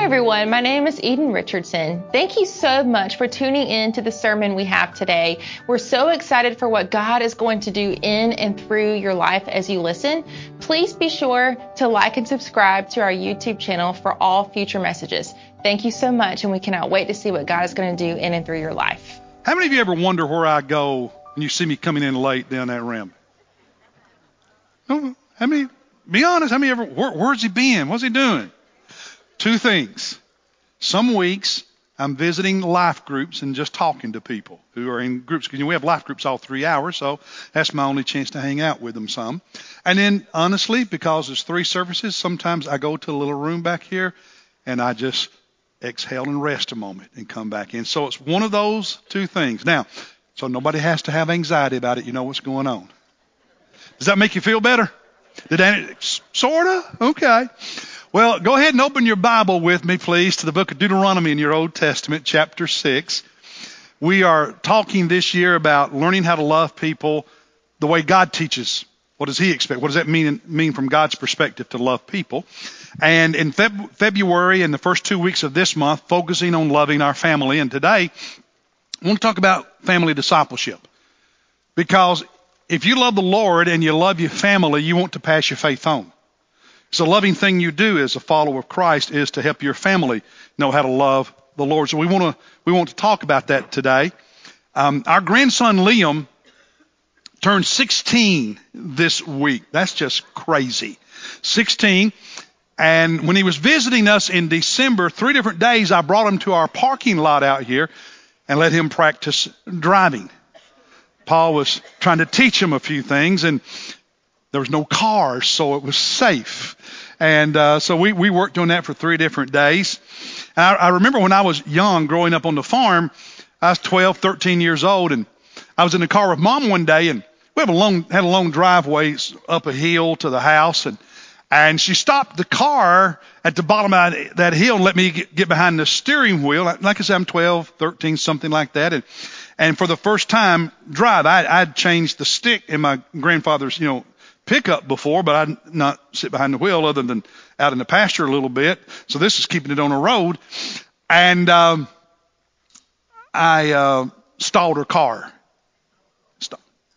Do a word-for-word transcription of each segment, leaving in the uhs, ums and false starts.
Hi everyone, my name is Eden Richardson. Thank you so much for tuning in to the sermon we have today. We're so excited for what God is going to do in and through your life as you listen. Please be sure to like and subscribe to our YouTube channel for all future messages. Thank you so much, and we cannot wait to see what God is going to do in and through your life. How many of you ever wonder where I go and you see me coming in late down that ramp? No, how many? Be honest. How many ever? Where, where's he been? What's he doing? Two things. Some weeks I'm visiting life groups and just talking to people who are in groups. Because we have life groups all three hours, so that's my only chance to hang out with them some. And then, honestly, because there's three services, sometimes I go to a little room back here and I just exhale and rest a moment and come back in. So it's one of those two things. Now, so nobody has to have anxiety about it. You know what's going on. Does that make you feel better? Did that, sort of? Okay. Well, go ahead and open your Bible with me, please, to the book of Deuteronomy in your Old Testament, chapter six. We are talking this year about learning how to love people the way God teaches. What does he expect? What does that mean, mean from God's perspective to love people? And in Feb- February and the first two weeks of this month, focusing on loving our family. And today, I want to talk about family discipleship. Because if you love the Lord and you love your family, you want to pass your faith on. So a loving thing you do as a follower of Christ is to help your family know how to love the Lord. So we want to we want to talk about that today. Um, our grandson Liam turned sixteen this week. That's just crazy. sixteen. And when he was visiting us in December, three different days, I brought him to our parking lot out here and let him practice driving. Paul was trying to teach him a few things, and there was no cars, so it was safe. And uh, so we, we worked on that for three different days. And I, I remember when I was young, growing up on the farm, I was twelve, thirteen years old, and I was in the car with Mom one day, and we have a long, had a long driveway up a hill to the house, and and she stopped the car at the bottom of that hill and let me get, get behind the steering wheel. Like I said, I'm twelve, thirteen, something like that. And and for the first time drive, I, I'd changed the stick in my grandfather's, you know, pickup before, but I'd not sit behind the wheel other than out in the pasture a little bit. So this is keeping it on the road. And um, I uh, stalled her car. Stop.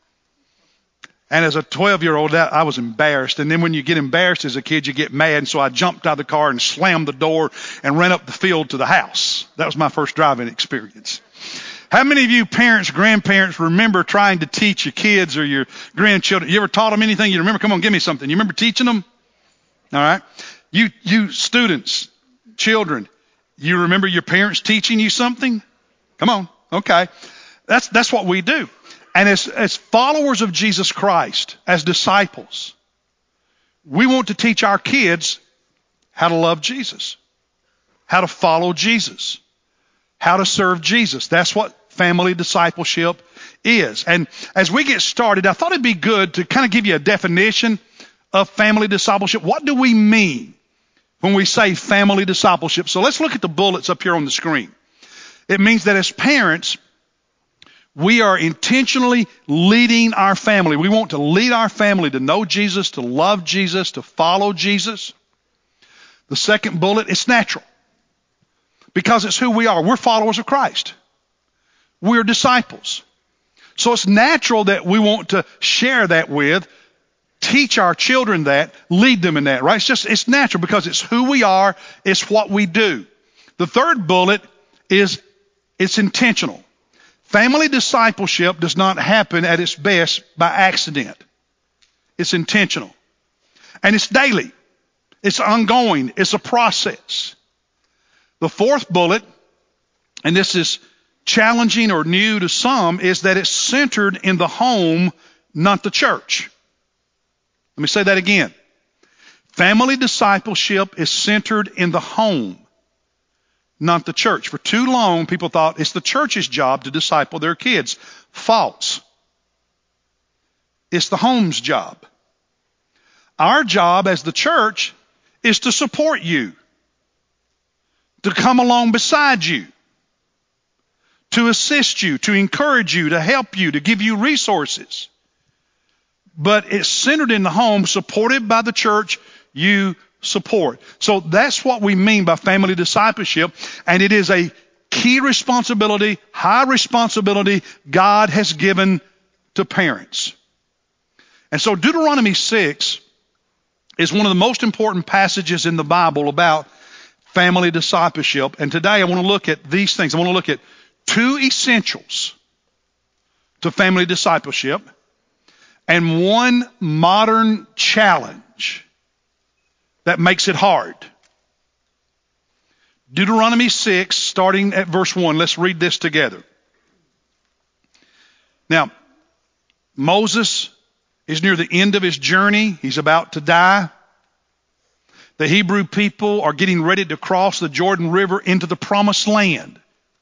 And as a twelve-year-old, I was embarrassed. And then when you get embarrassed as a kid, you get mad. And so I jumped out of the car and slammed the door and ran up the field to the house. That was my first driving experience. How many of you parents, grandparents remember trying to teach your kids or your grandchildren? You ever taught them anything? You remember? Come on, give me something. You remember teaching them? All right. You, you students, children, you remember your parents teaching you something? Come on. Okay. That's, that's what we do. And as, as followers of Jesus Christ, as disciples, we want to teach our kids how to love Jesus, how to follow Jesus, how to serve Jesus. That's what family discipleship is. And as we get started, I thought it'd be good to kind of give you a definition of family discipleship. What do we mean when we say family discipleship? So let's look at the bullets up here on the screen. It means that as parents, we are intentionally leading our family. We want to lead our family to know Jesus, to love Jesus, to follow Jesus. The second bullet, it's natural. Because it's who we are. We're followers of Christ. We're disciples. So it's natural that we want to share that with, teach our children that, lead them in that, right? It's just, it's natural because it's who we are. It's what we do. The third bullet is it's intentional. Family discipleship does not happen at its best by accident. It's intentional. And it's daily. It's ongoing. It's a process. The fourth bullet, and this is challenging or new to some, is that it's centered in the home, not the church. Let me say that again. Family discipleship is centered in the home, not the church. For too long, people thought it's the church's job to disciple their kids. False. It's the home's job. Our job as the church is to support you, to come along beside you, to assist you, to encourage you, to help you, to give you resources. But it's centered in the home, supported by the church. You support. So that's what we mean by family discipleship. And it is a key responsibility, high responsibility God has given to parents. And so Deuteronomy six is one of the most important passages in the Bible about family discipleship. And today I want to look at these things. I want to look at two essentials to family discipleship and one modern challenge that makes it hard. Deuteronomy six, starting at verse one. Let's read this together. Now, Moses is near the end of his journey. He's about to die. The Hebrew people are getting ready to cross the Jordan River into the promised land.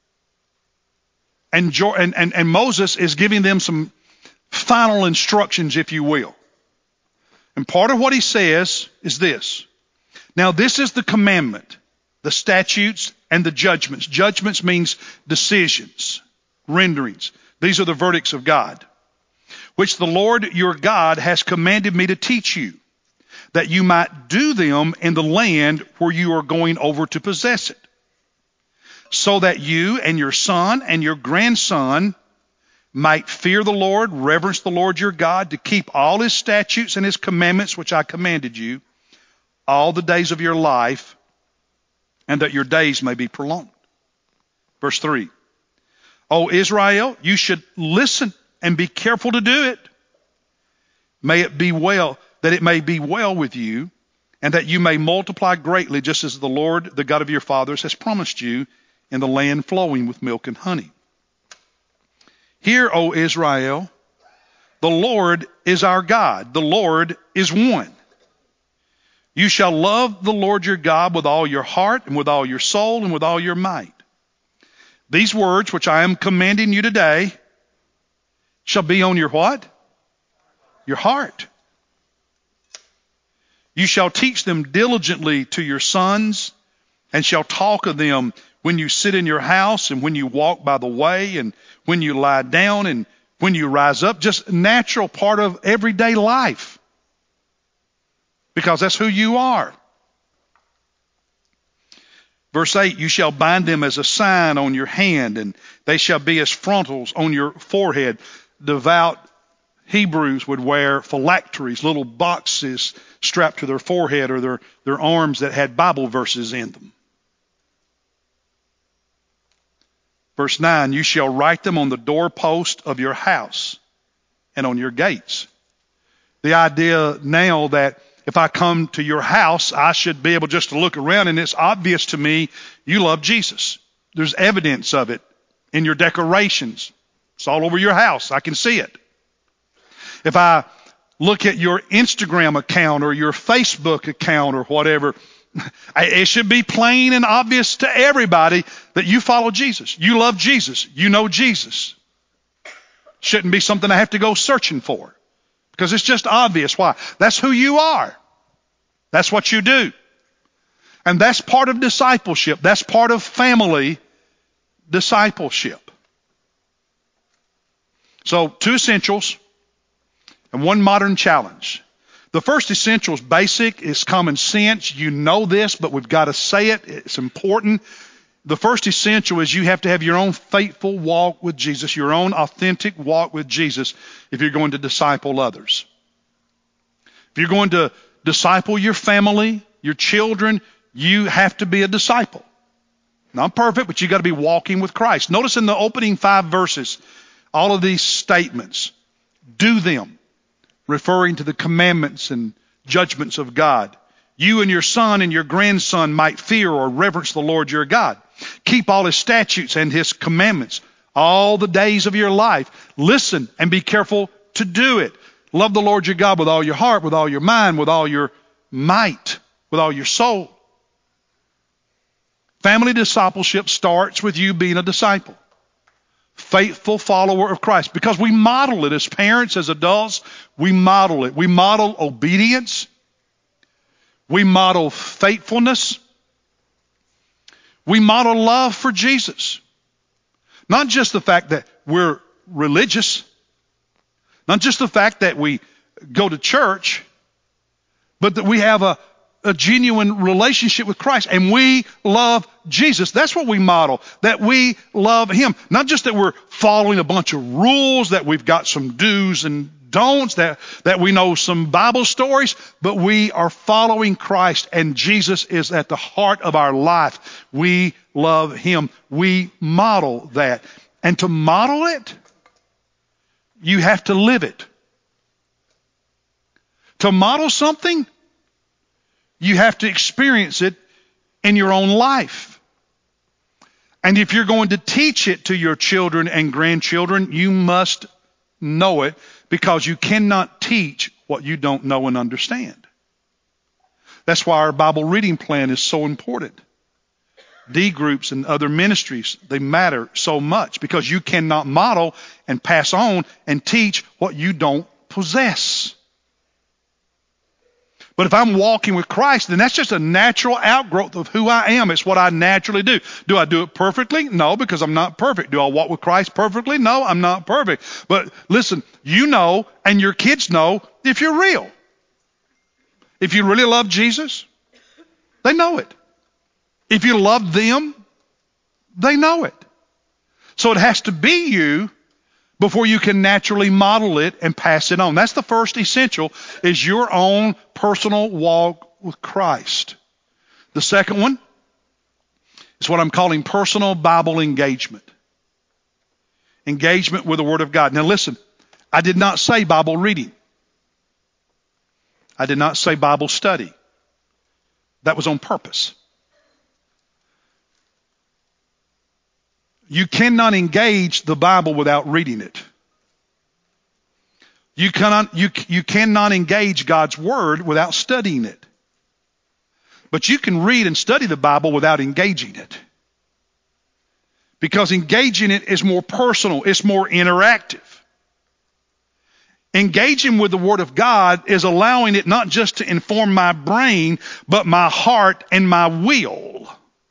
And, and, and, and Moses is giving them some final instructions, if you will. And part of what he says is this. Now, this is the commandment, the statutes and the judgments. Judgments means decisions, renderings. These are the verdicts of God, which the Lord your God has commanded me to teach you, that you might do them in the land where you are going over to possess it, so that you and your son and your grandson might fear the Lord, reverence the Lord your God, to keep all his statutes and his commandments which I commanded you all the days of your life, and that your days may be prolonged. Verse three. O Israel, you should listen and be careful to do it. May it be well, that it may be well with you, and that you may multiply greatly, just as the Lord, the God of your fathers, has promised you, in the land flowing with milk and honey. Hear, O Israel, the Lord is our God. The Lord is one. You shall love the Lord your God with all your heart and with all your soul and with all your might. These words which I am commanding you today shall be on your what? Your heart. You shall teach them diligently to your sons, and shall talk of them when you sit in your house, and when you walk by the way, and when you lie down, and when you rise up. Just natural part of everyday life, because that's who you are. Verse eight, you shall bind them as a sign on your hand, and they shall be as frontals on your forehead. Devout Hebrews would wear phylacteries, little boxes strapped to their forehead or their, their arms that had Bible verses in them. Verse nine, you shall write them on the doorpost of your house and on your gates. The idea now that if I come to your house, I should be able just to look around and it's obvious to me you love Jesus. There's evidence of it in your decorations. It's all over your house. I can see it. If I look at your Instagram account or your Facebook account or whatever, it should be plain and obvious to everybody that you follow Jesus. You love Jesus. You know Jesus. Shouldn't be something I have to go searching for, because it's just obvious. Why? That's who you are. That's what you do. And that's part of discipleship. That's part of family discipleship. So, two essentials and one modern challenge. The first essential is basic. It's common sense. You know this, but we've got to say it. It's important. The first essential is you have to have your own faithful walk with Jesus, your own authentic walk with Jesus if you're going to disciple others. If you're going to disciple your family, your children, you have to be a disciple. Not perfect, but you got to be walking with Christ. Notice in the opening five verses, all of these statements. Do them, referring to the commandments and judgments of God. You and your son and your grandson might fear or reverence the Lord your God. Keep all his statutes and his commandments all the days of your life. Listen and be careful to do it. Love the Lord your God with all your heart, with all your mind, with all your might, with all your soul. Family discipleship starts with you being a disciple. Faithful follower of Christ. Because we model it as parents, as adults. We model it. We model obedience. We model faithfulness. We model love for Jesus. Not just the fact that we're religious. Not just the fact that we go to church. But that we have a a genuine relationship with Christ, and we love Jesus. That's what we model, that we love him. Not just that we're following a bunch of rules, that we've got some do's and don'ts, that, that we know some Bible stories, but we are following Christ, and Jesus is at the heart of our life. We love him. We model that. And to model it, you have to live it. To model something, you have to experience it in your own life. And if you're going to teach it to your children and grandchildren, you must know it, because you cannot teach what you don't know and understand. That's why our Bible reading plan is so important. D groups and other ministries, they matter so much, because you cannot model and pass on and teach what you don't possess. But if I'm walking with Christ, then that's just a natural outgrowth of who I am. It's what I naturally do. Do I do it perfectly? No, because I'm not perfect. Do I walk with Christ perfectly? No, I'm not perfect. But listen, you know, and your kids know, if you're real. If you really love Jesus, they know it. If you love them, they know it. So it has to be you before you can naturally model it and pass it on. That's the first essential, is your own personal walk with Christ. The second one is what I'm calling personal Bible engagement. Engagement with the Word of God. Now listen, I did not say Bible reading. I did not say Bible study. That was on purpose. You cannot engage the Bible without reading it. You cannot, you, you cannot engage God's Word without studying it. But you can read and study the Bible without engaging it. Because engaging it is more personal. It's more interactive. Engaging with the Word of God is allowing it not just to inform my brain, but my heart and my will.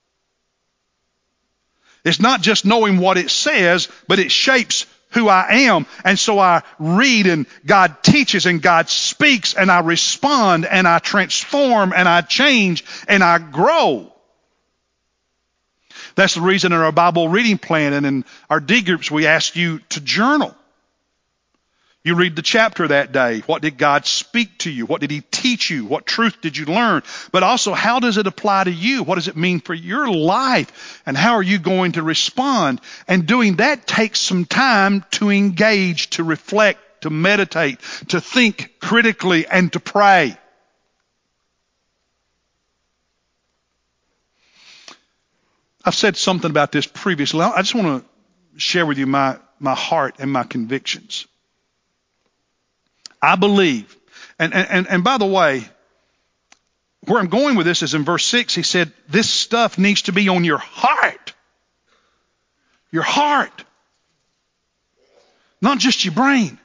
It's not just knowing what it says, but it shapes who I am. And so I read, and God teaches, and God speaks, and I respond, and I transform, and I change, and I grow. That's the reason in our Bible reading plan and in our D groups we ask you to journal. You read the chapter that day. What did God speak to you? What did he teach you? What truth did you learn? But also, how does it apply to you? What does it mean for your life? And how are you going to respond? And doing that takes some time to engage, to reflect, to meditate, to think critically, and to pray. I've said something about this previously. I just want to share with you my, my heart and my convictions. I believe, and, and, and by the way, where I'm going with this is in verse six. He said, this stuff needs to be on your heart. Your heart. Not just your brain.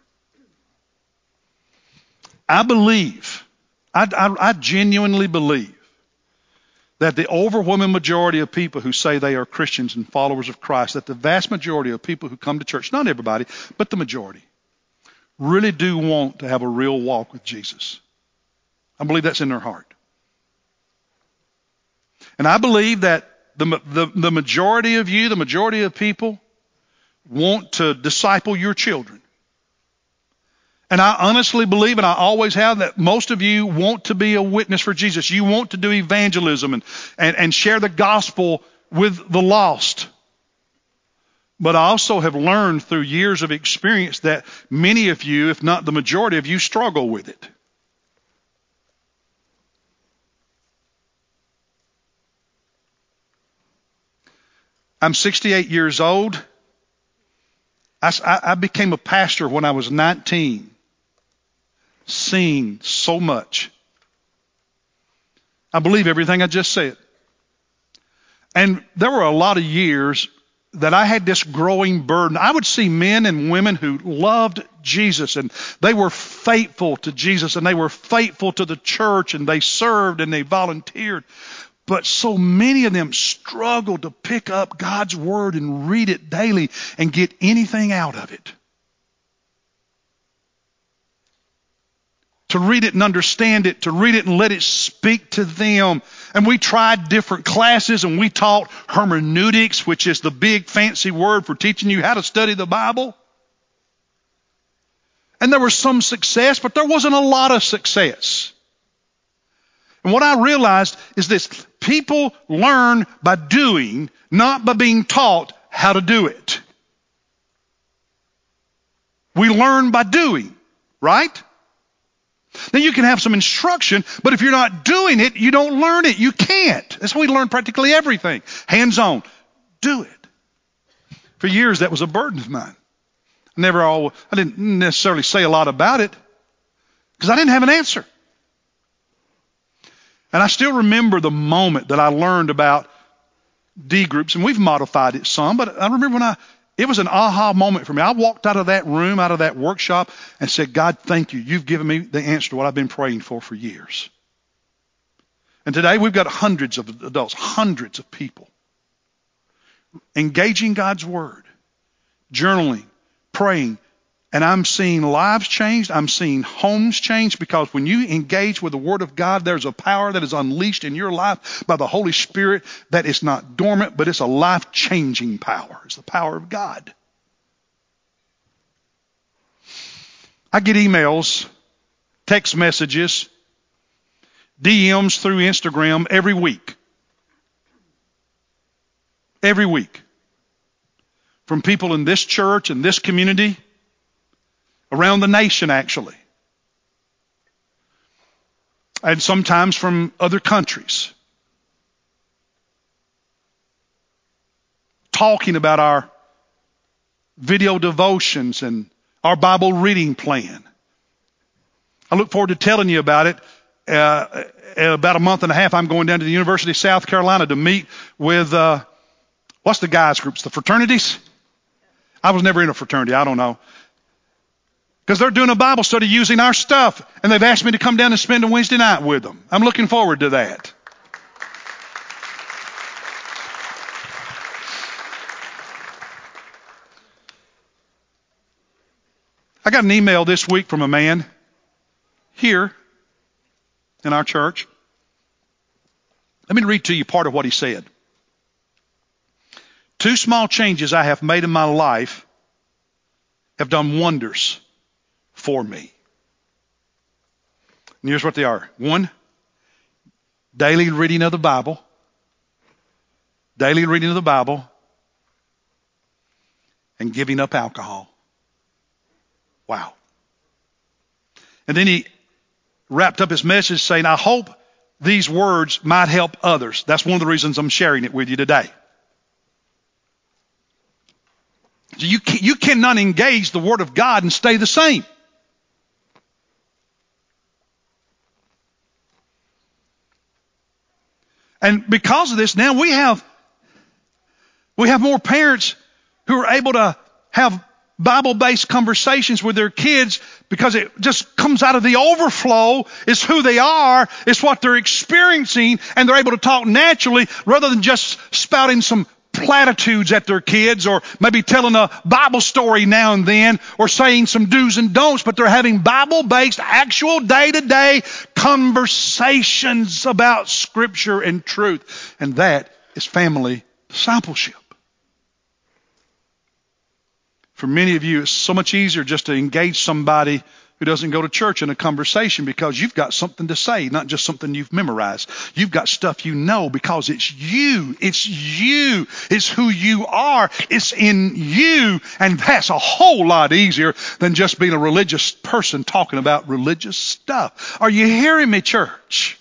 I believe, I, I, I genuinely believe that the overwhelming majority of people who say they are Christians and followers of Christ, that the vast majority of people who come to church, not everybody, but the majority, really do want to have a real walk with Jesus. I believe that's in their heart. And I believe that the, the, the majority of you, the majority of people, want to disciple your children. And I honestly believe, and I always have, that most of you want to be a witness for Jesus. You want to do evangelism and, and, and share the gospel with the lost. But I also have learned through years of experience that many of you, if not the majority of you, struggle with it. I'm sixty-eight years old. I, I became a pastor when I was nineteen. Seen so much. I believe everything I just said. And there were a lot of years that I had this growing burden. I would see men and women who loved Jesus, and they were faithful to Jesus, and they were faithful to the church, and they served and they volunteered. But so many of them struggled to pick up God's word and read it daily and get anything out of it. to read it and understand it, to read it and let it speak to them. And we tried different classes, and we taught hermeneutics, which is the big fancy word for teaching you how to study the Bible. And there was some success, but there wasn't a lot of success. And what I realized is this: people learn by doing, not by being taught how to do it. We learn by doing, right? Now you can have some instruction, but if you're not doing it, you don't learn it. You can't. That's how we learn practically everything. Hands-on. Do it. For years, that was a burden of mine. Never all, I didn't necessarily say a lot about it because I didn't have an answer. And I still remember the moment that I learned about D groups, and we've modified it some, but I remember when I, it was an aha moment for me. I walked out of that room, out of that workshop, and said, God, thank you. You've given me the answer to what I've been praying for for years. And today we've got hundreds of adults, hundreds of people engaging God's Word, journaling, praying, and I'm seeing lives changed. I'm seeing homes changed, because when you engage with the Word of God, there's a power that is unleashed in your life by the Holy Spirit that is not dormant, but it's a life-changing power. It's the power of God. I get emails, text messages, D Ms through Instagram every week. Every week. From people in this church and this community, around the nation actually, and sometimes from other countries, talking about our video devotions and our Bible reading plan. I look forward to telling you about it. Uh, about a month and a half, I'm going down to the University of South Carolina to meet with, uh, what's the guys groups, the fraternities? I was never in a fraternity. I don't know. Because they're doing a Bible study using our stuff, and they've asked me to come down and spend a Wednesday night with them. I'm looking forward to that. I got an email this week from a man here in our church. Let me read to you part of what he said. Two small changes I have made in my life have done wonders for me. And here's what they are. One, daily reading of the Bible. Daily reading of the Bible. And giving up alcohol. Wow. And then he wrapped up his message saying, I hope these words might help others. That's one of the reasons I'm sharing it with you today. So you, can, you cannot engage the Word of God and stay the same. And because of this, now we have, we have more parents who are able to have Bible-based conversations with their kids, because it just comes out of the overflow. It's who they are. It's what they're experiencing. And they're able to talk naturally rather than just spouting some platitudes at their kids, or maybe telling a Bible story now and then, or saying some do's and don'ts, but they're having Bible-based, actual day-to-day conversations about Scripture and truth. And that is family discipleship. For many of you, it's so much easier just to engage somebody who doesn't go to church in a conversation, because you've got something to say, not just something you've memorized. You've got stuff you know, because it's you. It's you. It's who you are. It's in you. And that's a whole lot easier than just being a religious person talking about religious stuff. Are you hearing me, church?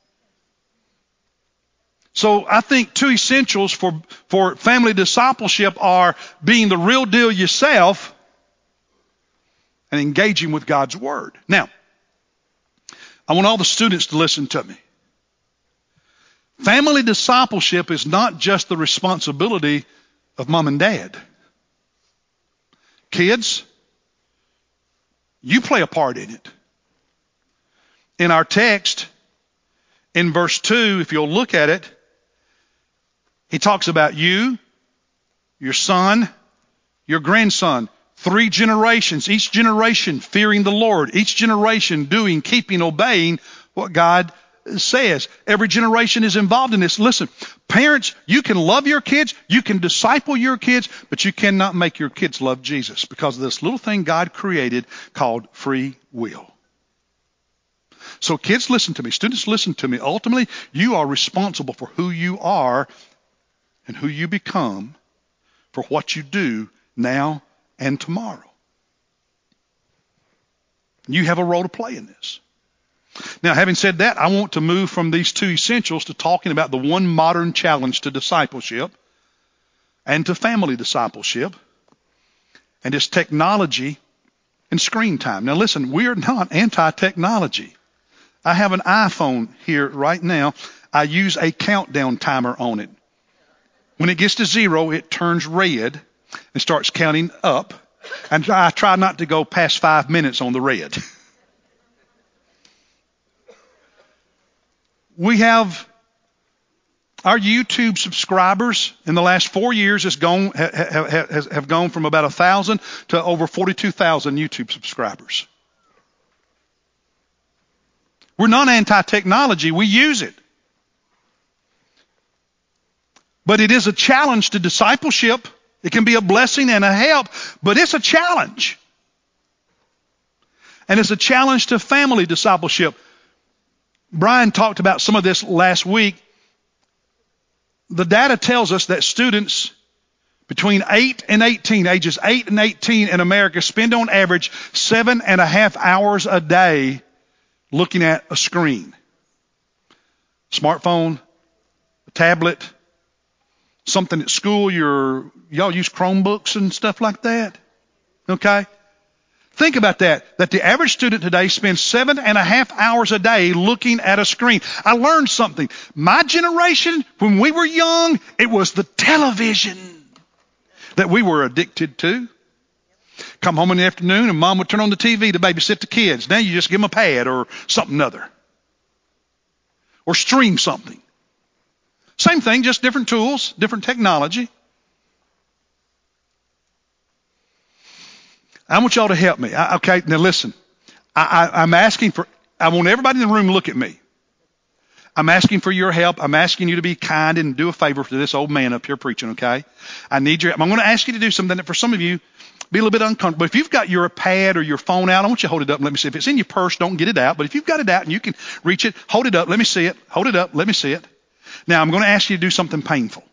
So I think two essentials for, for family discipleship are being the real deal yourself and engaging with God's Word. Now, I want all the students to listen to me. Family discipleship is not just the responsibility of mom and dad. Kids, you play a part in it. In our text, in verse two, if you'll look at it, he talks about you, your son, your grandson. Three generations, each generation fearing the Lord, each generation doing, keeping, obeying what God says. Every generation is involved in this. Listen, parents, you can love your kids, you can disciple your kids, but you cannot make your kids love Jesus because of this little thing God created called free will. So kids, listen to me. Students, listen to me. Ultimately, you are responsible for who you are and who you become for what you do now and tomorrow. You have a role to play in this. Now, having said that, I want to move from these two essentials to talking about the one modern challenge to discipleship and to family discipleship, and it's technology and screen time. Now, listen, we are not anti-technology. I have an iPhone here right now. I use a countdown timer on it. When it gets to zero, it turns red and starts counting up. And I try not to go past five minutes on the red. We have our YouTube subscribers in the last four years has gone, have, have, have gone from about one thousand to over forty-two thousand YouTube subscribers. We're not anti-technology. We use it. But it is a challenge to discipleship. It can be a blessing and a help, but it's a challenge. And it's a challenge to family discipleship. Brian talked about some of this last week. The data tells us that students between eight and eighteen, ages eight and eighteen in America, spend on average seven and a half hours a day looking at a screen. Smartphone, a tablet, something at school. You're, y'all use Chromebooks and stuff like that. Okay? Think about that, that the average student today spends seven and a half hours a day looking at a screen. I learned something. My generation, when we were young, it was the television that we were addicted to. Come home in the afternoon and mom would turn on the T V to babysit the kids. Now you just give them a pad or something other. Or stream something. Same thing, just different tools, different technology. I want y'all to help me. I, okay, now listen. I, I, I'm asking for, I want everybody in the room to look at me. I'm asking for your help. I'm asking you to be kind and do a favor to this old man up here preaching, okay? I need your help. I'm going to ask you to do something that for some of you be a little bit uncomfortable. If you've got your pad or your phone out, I want you to hold it up and let me see. If it's in your purse, don't get it out. But if you've got it out and you can reach it, hold it up. Let me see it. Hold it up. Let me see it. Now, I'm going to ask you to do something painful.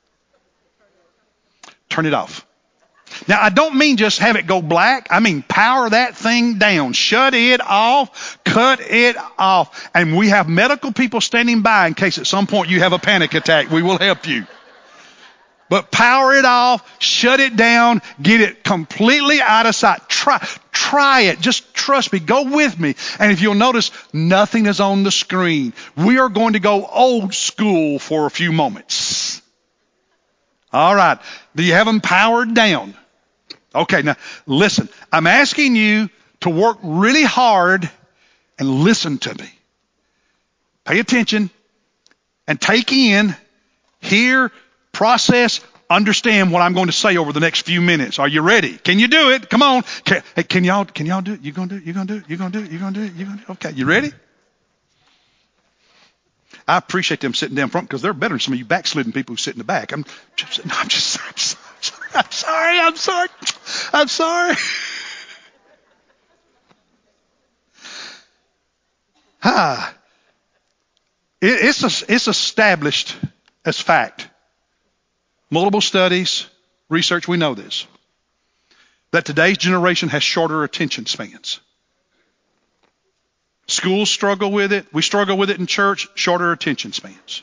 Turn it off. Now, I don't mean just have it go black. I mean power that thing down. Shut it off. Cut it off. And we have medical people standing by in case at some point you have a panic attack. We will help you. But power it off. Shut it down. Get it completely out of sight. Try, try it. Just trust me. Go with me. And if you'll notice, nothing is on the screen. We are going to go old school for a few moments. All right. Do you have them powered down? Okay, now listen, I'm asking you to work really hard and listen to me. Pay attention and take in, hear, process, understand what I'm going to say over the next few minutes. Are you ready? Can you do it? Come on. Can, hey, can y'all, can y'all do it? You gonna do it? You gonna do it? You gonna do it? You gonna do it? You gonna do it? Okay, you ready? I appreciate them sitting down front because they're better than some of you backslidden people who sit in the back. I'm just, no, I'm just, I'm sorry. I'm sorry. I'm sorry. I'm sorry. Ah, it, it's a, it's established as fact. Multiple studies, research, we know this. That today's generation has shorter attention spans. Schools struggle with it. We struggle with it in church, shorter attention spans.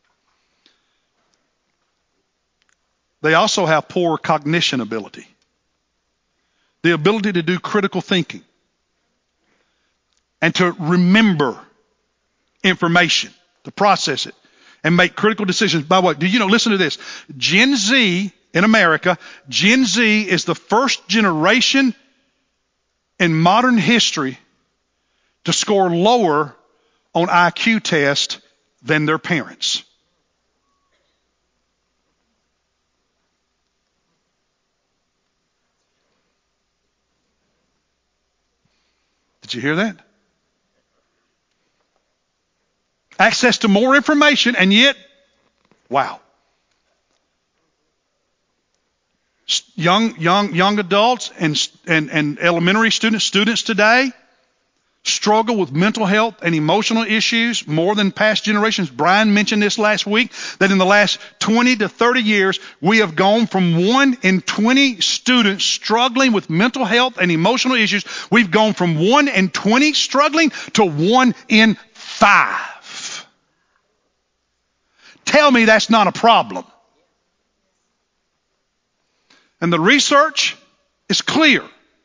They also have poor cognition ability. The ability to do critical thinking and to remember information, to process it and make critical decisions. By the way, do you know, listen to this. Gen Z in America, Gen Z is the first generation in modern history to score lower on I Q tests than their parents. Did you hear that? Access to more information, and yet, wow. Young, young, young adults and, and, and elementary students, students today struggle with mental health and emotional issues more than past generations. Brian mentioned this last week, that in the last twenty to thirty years, we have gone from one in twenty students struggling with mental health and emotional issues. We've gone from one in twenty struggling to one in five. Tell me that's not a problem. And the research is clear.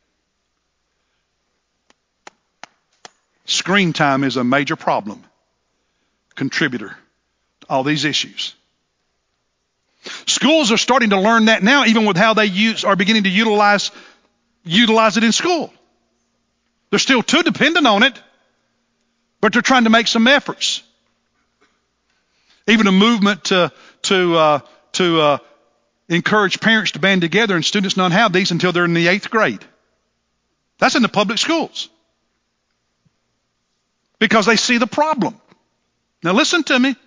Screen time is a major problem, contributor to all these issues. Schools are starting to learn that now, even with how they use, are beginning to utilize, utilize it in school. They're still too dependent on it, but they're trying to make some efforts. Even a movement to to uh, to uh, encourage parents to band together and students not have these until they're in the eighth grade. That's in the public schools. Because they see the problem. Now listen to me.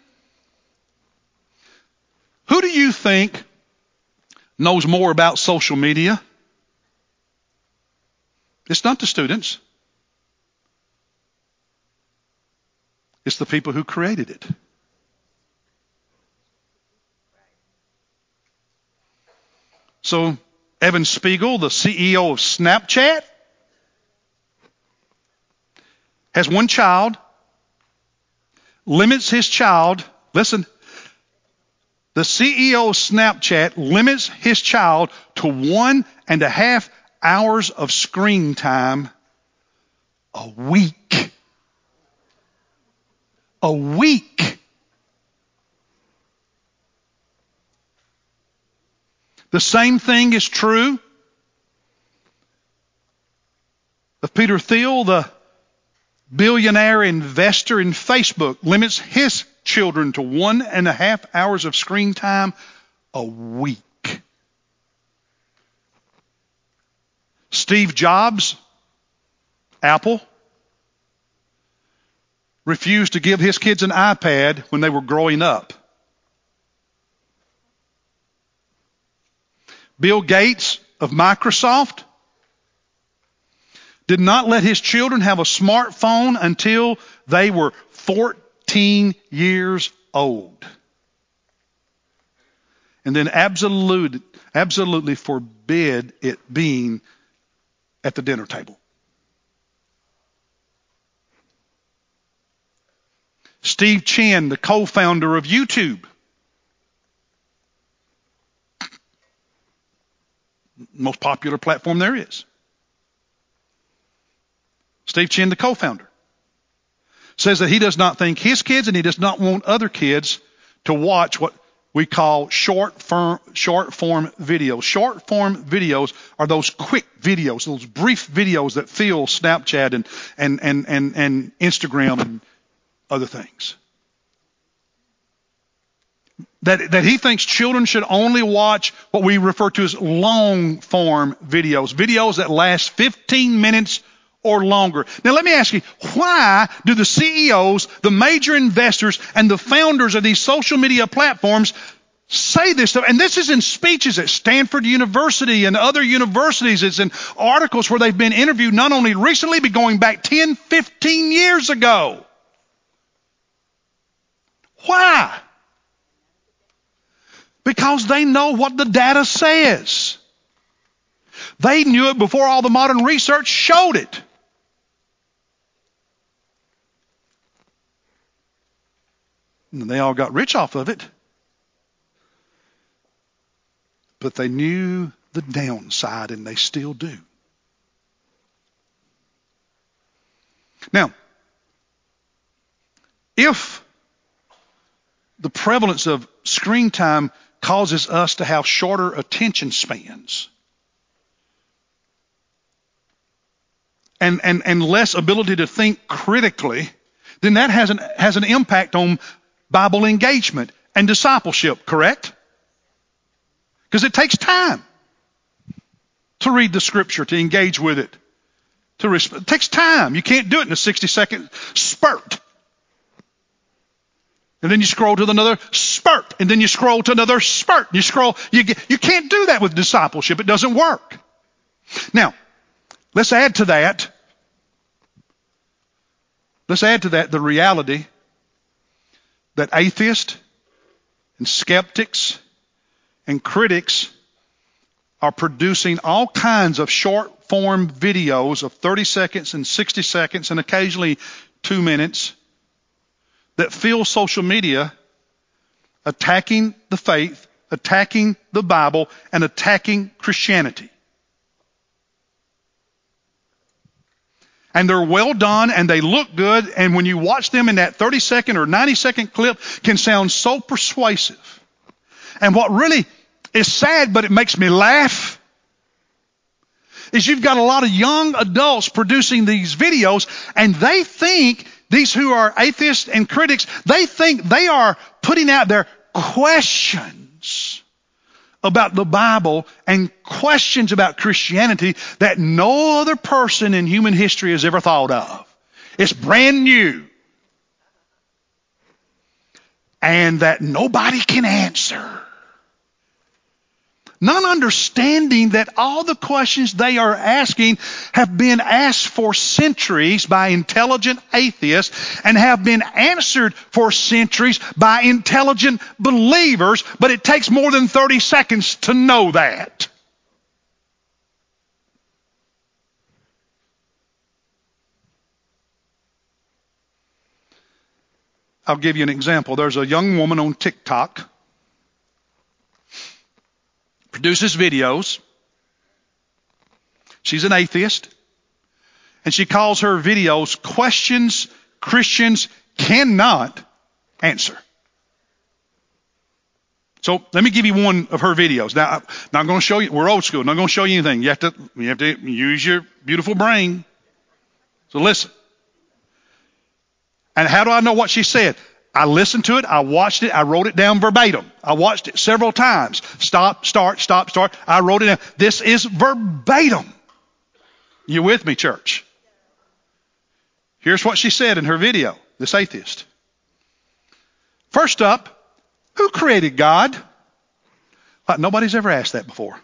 Who do you think knows more about social media? It's not the students. It's the people who created it. So Evan Spiegel, the C E O of Snapchat, has one child, limits his child, listen, the C E O of Snapchat limits his child to one and a half hours of screen time a week. A week. The same thing is true of Peter Thiel, the billionaire investor in Facebook, limits his children to one and a half hours of screen time a week. Steve Jobs, Apple, refused to give his kids an iPad when they were growing up. Bill Gates of Microsoft did not let his children have a smartphone until they were fourteen years old. And then absolutely, absolutely forbid it being at the dinner table. Steve Chen, the co-founder of YouTube, most popular platform there is. Steve Chen, the co-founder, says that he does not think his kids and he does not want other kids to watch what we call short form, short form videos. Short form videos are those quick videos, those brief videos that fill Snapchat and, and, and, and, and Instagram and other things. That, that he thinks children should only watch what we refer to as long form videos, videos that last fifteen minutes or longer. Now let me ask you, why do the C E Os, the major investors, and the founders of these social media platforms say this stuff? And this is in speeches at Stanford University and other universities. It's in articles where they've been interviewed not only recently, but going back ten, fifteen years ago. Why? Because they know what the data says. They knew it before all the modern research showed it. And they all got rich off of it. But they knew the downside, and they still do. Now, if the prevalence of screen time causes us to have shorter attention spans and, and, and less ability to think critically, then that has an, has an impact on Bible engagement and discipleship, correct? Because it takes time to read the scripture, to engage with it, To resp- it takes time. You can't do it in a sixty second spurt. And then you scroll to another spurt. And then you scroll to another spurt. You scroll. You, get, you can't do that with discipleship. It doesn't work. Now, let's add to that. Let's add to that the reality that atheists and skeptics and critics are producing all kinds of short form videos of thirty seconds and sixty seconds and occasionally two minutes that fill social media attacking the faith, attacking the Bible, and attacking Christianity. And they're well done and they look good, and when you watch them in that thirty second or ninety second clip can sound so persuasive. And what really is sad, but it makes me laugh, is you've got a lot of young adults producing these videos, and they think, these who are atheists and critics, they think they are putting out their questions about the Bible and questions about Christianity that no other person in human history has ever thought of. It's brand new. And that nobody can answer. Not understanding that all the questions they are asking have been asked for centuries by intelligent atheists and have been answered for centuries by intelligent believers, but it takes more than thirty seconds to know that. I'll give you an example. There's a young woman on TikTok, produces videos. She's an atheist. And she calls her videos questions Christians cannot answer. So let me give you one of her videos. Now, I'm not going to show you. We're old school. I'm not going to show you anything. You have to, you have to use your beautiful brain. So listen. And how do I know what she said? I listened to it. I watched it. I wrote it down verbatim. I watched it several times. Stop, start, stop, start. I wrote it down. This is verbatim. You with me, church? Here's what she said in her video, this atheist. First up, who created God? Like, nobody's ever asked that before.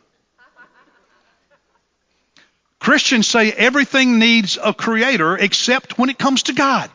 Christians say everything needs a creator except when it comes to God.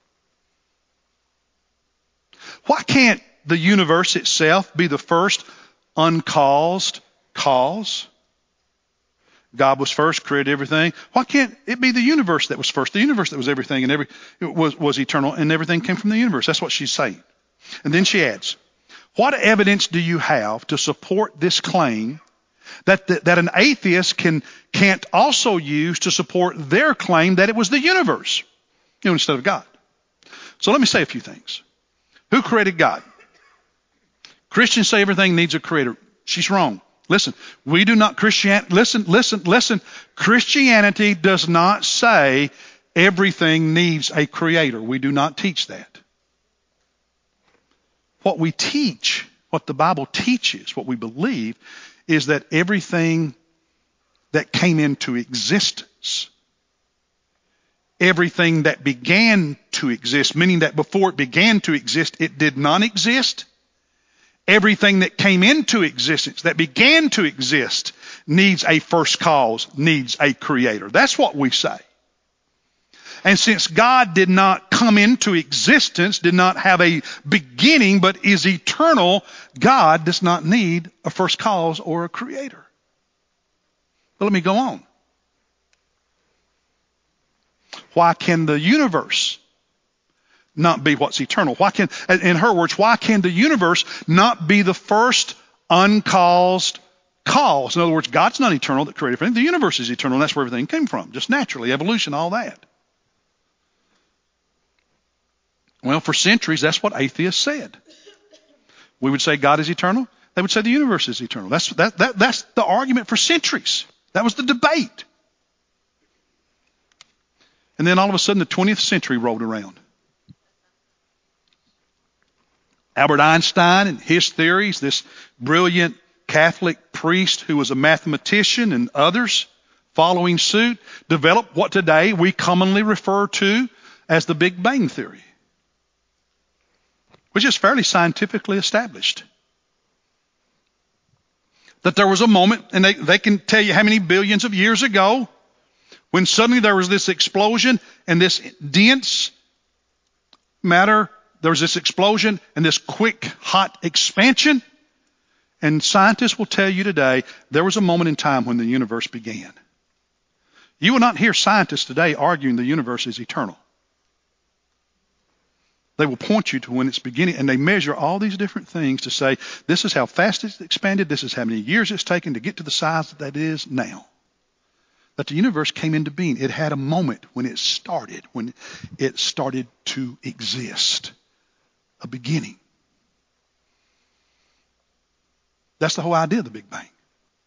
Why can't the universe itself be the first uncaused cause? God was first, created everything. Why can't it be the universe that was first? The universe that was everything and every it was, was eternal, and everything came from the universe. That's what she's saying. And then she adds, what evidence do you have to support this claim that the, that an atheist can, can't also use to support their claim that it was the universe, you know, instead of God? So let me say a few things. Who created God? Christians say everything needs a creator. She's wrong. Listen, we do not Christian. Listen, listen, listen. Christianity does not say everything needs a creator. We do not teach that. What we teach, what the Bible teaches, what we believe, is that everything that came into existence, everything that began to exist, meaning that before it began to exist, it did not exist. Everything that came into existence, that began to exist, needs a first cause, needs a creator. That's what we say. And since God did not come into existence, did not have a beginning, but is eternal, God does not need a first cause or a creator. But let me go on. Why can the universe not be what's eternal? Why can, in her words, why can the universe not be the first uncaused cause? In other words, God's not eternal that created everything. The universe is eternal, and that's where everything came from, just naturally, evolution, all that. Well, for centuries, that's what atheists said. We would say God is eternal. They would say the universe is eternal. That's, that, that, that's the argument for centuries. That was the debate. And then all of a sudden, the twentieth century rolled around. Albert Einstein and his theories, this brilliant Catholic priest who was a mathematician, and others following suit, developed what today we commonly refer to as the Big Bang Theory, which is fairly scientifically established. That there was a moment, and they, they can tell you how many billions of years ago, when suddenly there was this explosion and this dense matter, there was this explosion and this quick, hot expansion. And scientists will tell you today, there was a moment in time when the universe began. You will not hear scientists today arguing the universe is eternal. They will point you to when it's beginning, and they measure all these different things to say, this is how fast it's expanded, this is how many years it's taken to get to the size that it is now. That the universe came into being. It had a moment when it started, when it started to exist. A beginning. That's the whole idea of the Big Bang.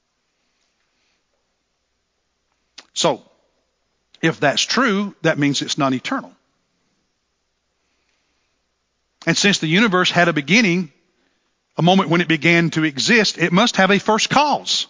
So, if that's true, that means it's not eternal. And since the universe had a beginning, a moment when it began to exist, it must have a first cause,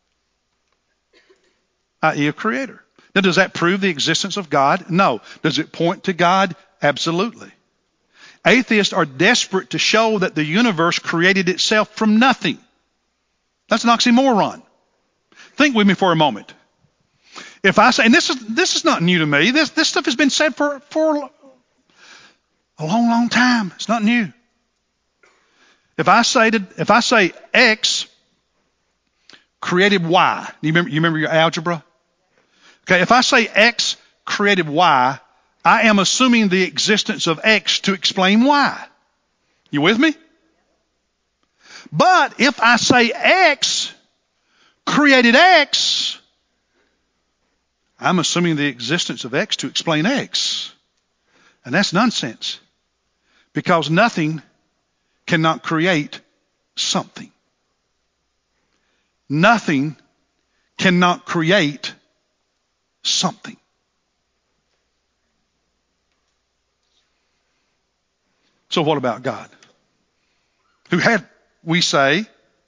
that is a creator. Now, does that prove the existence of God? No. Does it point to God? Absolutely. Atheists are desperate to show that the universe created itself from nothing. That's an oxymoron. Think with me for a moment. If I say, and this is this is not new to me, this this stuff has been said for, for a long, long time. It's not new. If I say to, if I say X created Y, you remember, you remember your algebra? Okay, if I say X created Y, I am assuming the existence of X to explain Y. You with me? But if I say X created X, I'm assuming the existence of X to explain X. And that's nonsense. Because nothing cannot create something. Nothing cannot create something. So what about God? Who had, we say,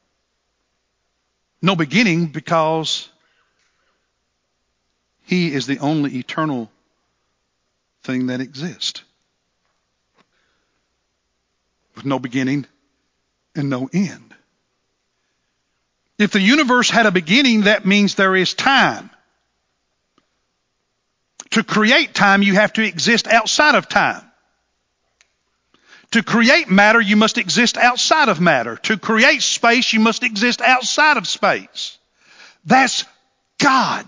no beginning because he is the only eternal thing that exists. With no beginning and no end. If the universe had a beginning, that means there is time. To create time, you have to exist outside of time. To create matter, you must exist outside of matter. To create space, you must exist outside of space. That's God,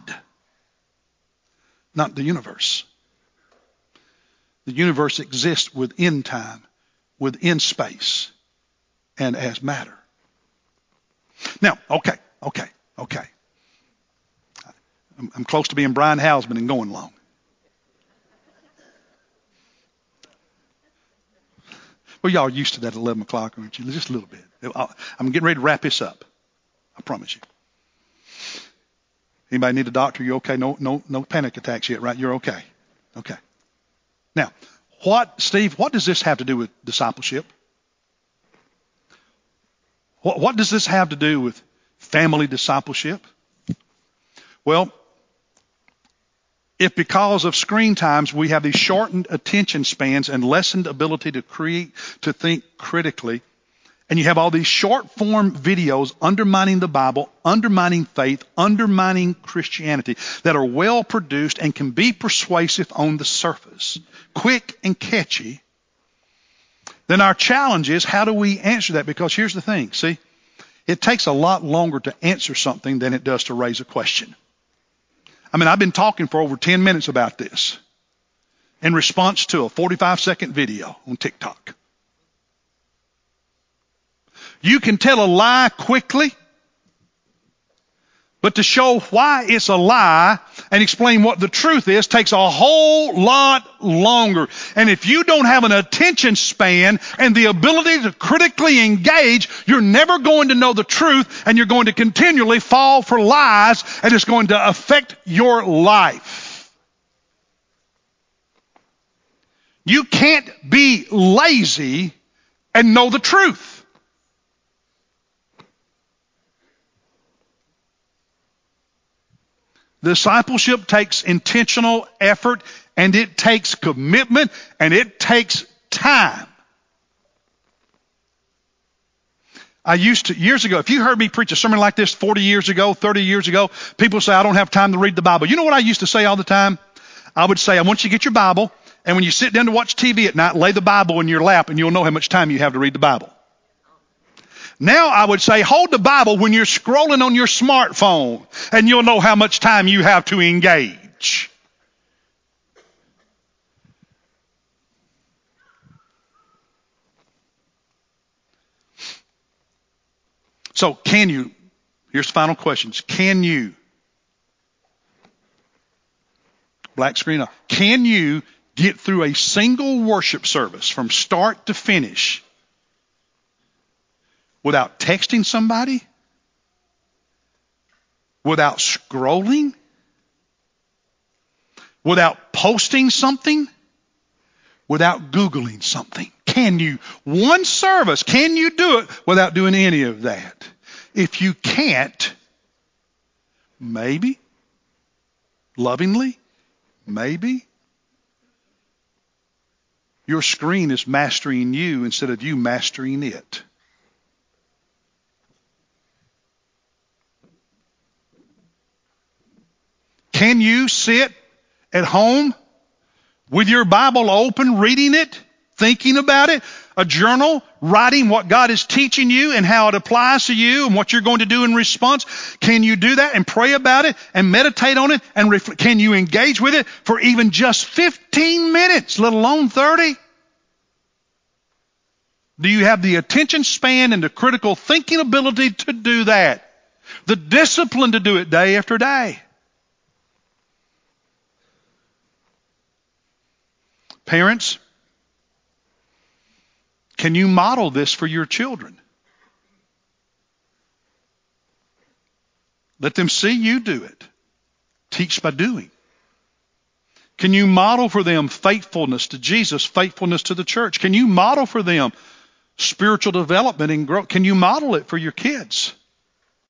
not the universe. The universe exists within time, within space, and as matter. Now, okay, okay, okay. I'm, I'm close to being Brian Hausman and going long. Well, y'all are used to that at eleven o'clock, aren't you? Just a little bit. I'm getting ready to wrap this up. I promise you. Anybody need a doctor? You okay? No, no, no panic attacks yet, right? You're okay. Okay. Now, what, Steve, what does this have to do with discipleship? What, what does this have to do with family discipleship? Well, if because of screen times we have these shortened attention spans and lessened ability to create, to think critically, and you have all these short form videos undermining the Bible, undermining faith, undermining Christianity that are well produced and can be persuasive on the surface, quick and catchy, then our challenge is how do we answer that? Because here's the thing, see, it takes a lot longer to answer something than it does to raise a question. I mean, I've been talking for over ten minutes about this in response to a forty-five second video on TikTok. You can tell a lie quickly, but to show why it's a lie and explain what the truth is takes a whole lot longer. And if you don't have an attention span and the ability to critically engage, you're never going to know the truth, and you're going to continually fall for lies, and it's going to affect your life. You can't be lazy and know the truth. Discipleship takes intentional effort, and it takes commitment, and it takes time. I used to, years ago, if you heard me preach a sermon like this forty years ago, thirty years ago, people say, I don't have time to read the Bible. You know what I used to say all the time? I would say, I want you to get your Bible, and when you sit down to watch T V at night, lay the Bible in your lap, and you'll know how much time you have to read the Bible. Now I would say, hold the Bible when you're scrolling on your smartphone, and you'll know how much time you have to engage. So can you, here's the final questions. Can you, black screen up, can you get through a single worship service from start to finish without texting somebody, without scrolling, without posting something, without Googling something? Can you, one service, can you do it without doing any of that? If you can't, maybe, lovingly, maybe, your screen is mastering you instead of you mastering it. Can you sit at home with your Bible open, reading it, thinking about it, a journal, writing what God is teaching you and how it applies to you and what you're going to do in response? Can you do that and pray about it and meditate on it and reflect? Can you engage with it for even just fifteen minutes, let alone thirty? Do you have the attention span and the critical thinking ability to do that? The discipline to do it day after day? Parents, can you model this for your children? Let them see you do it. Teach by doing. Can you model for them faithfulness to Jesus, faithfulness to the church? Can you model for them spiritual development and growth? Can you model it for your kids?